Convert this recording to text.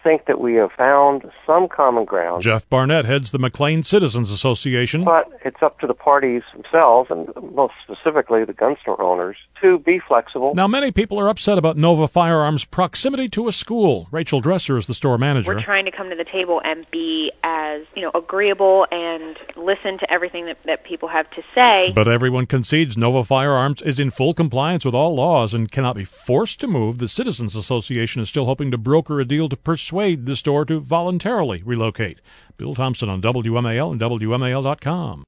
think that we have found some common ground. Jeff Barnett heads the McLean Citizens Association. But it's up to the parties themselves, and most specifically the gun store owners, to be flexible. Now, many people are upset about Nova Firearms' proximity to a school. Rachel Dresser is the store manager. We're trying to come to the table and be as, agreeable and listen to everything that people have to say. But everyone concedes Nova Firearms is in full compliance with all laws and cannot be forced to move. The Citizens Association is still hoping to broker a deal to persuade the store to voluntarily relocate. Bill Thompson on WMAL and WMAL.com.